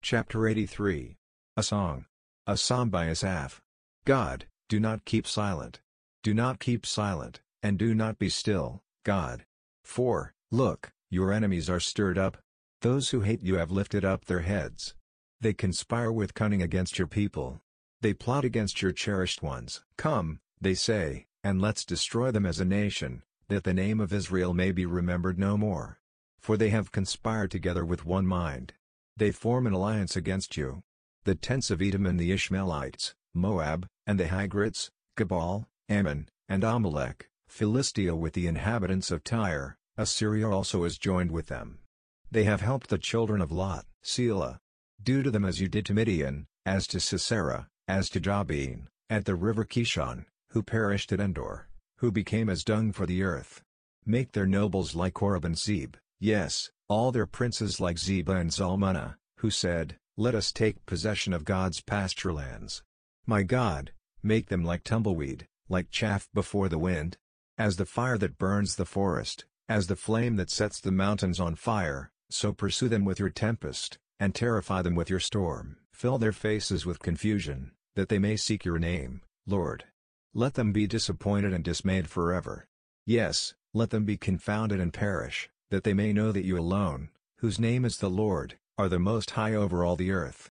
Chapter 83. A Song. A Psalm by Asaph. God, do not keep silent. Do not keep silent, and do not be still, God. For, look, your enemies are stirred up. Those who hate you have lifted up their heads. They conspire with cunning against your people. They plot against your cherished ones. Come, they say, and let's destroy them as a nation, that the name of Israel may be remembered no more. For they have conspired together with one mind. They form an alliance against you. The tents of Edom and the Ishmaelites, Moab, and the Hagrites, Gebal, Ammon, and Amalek, Philistia with the inhabitants of Tyre, Assyria also is joined with them. They have helped the children of Lot, Selah. Do to them as you did to Midian, as to Sisera, as to Jabin, at the river Kishon, who perished at Endor, who became as dung for the earth. Make their nobles like Oreb and Zeb, yes, all their princes like Zebah and Zalmunna, who said, "Let us take possession of God's pasture lands." My God, make them like tumbleweed, like chaff before the wind. As the fire that burns the forest, as the flame that sets the mountains on fire, so pursue them with your tempest, and terrify them with your storm. Fill their faces with confusion, that they may seek your name, Lord. Let them be disappointed and dismayed forever. Yes, let them be confounded and perish, that they may know that you alone, whose name is the Lord, are the Most High over all the earth.